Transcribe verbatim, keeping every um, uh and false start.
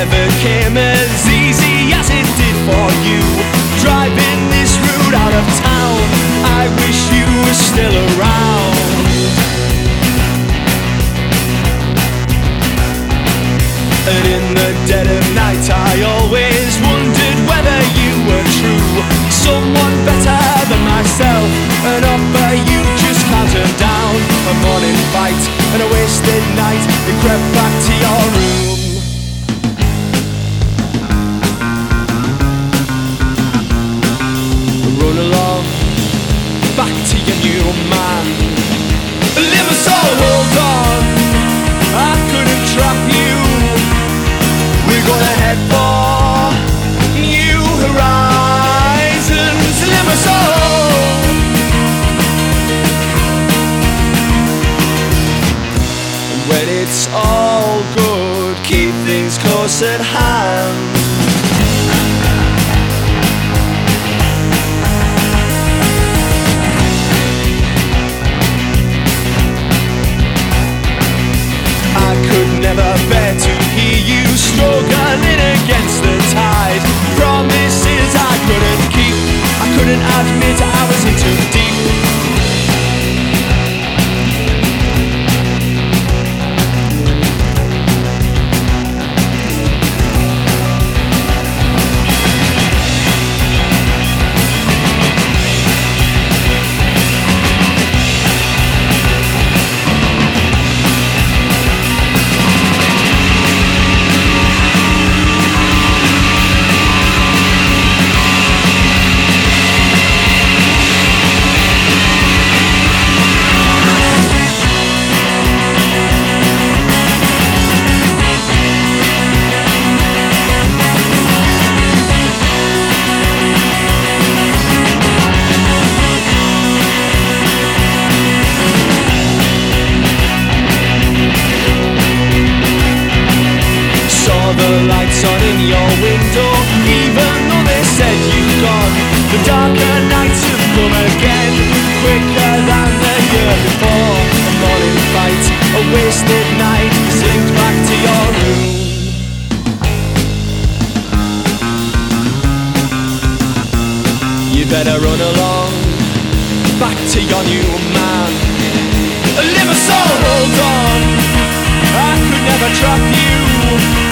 never came as easy as it did for you. Driving this route out of town, I wish you were still around. And in the dead of night I always wondered whether you were true, someone better than myself, an offer you just can't turn down. A morning fight and a wasted night, you crept back to your room. Run along, back to your new man. Live us all, hold on, I couldn't trap you. We're gonna head for new horizons. Live us all. When it's all good, keep things close at hand. I could never bear to hear you struggling against the tide. Promises I couldn't keep, I couldn't admit I was in too deep. The lights on in your window, even though they said you've gone. The darker nights have come again, quicker than the year before. A morning fight, a wasted night, slipped back to your room. You better run along, back to your new man. Live a soul, hold on, I could never trap you.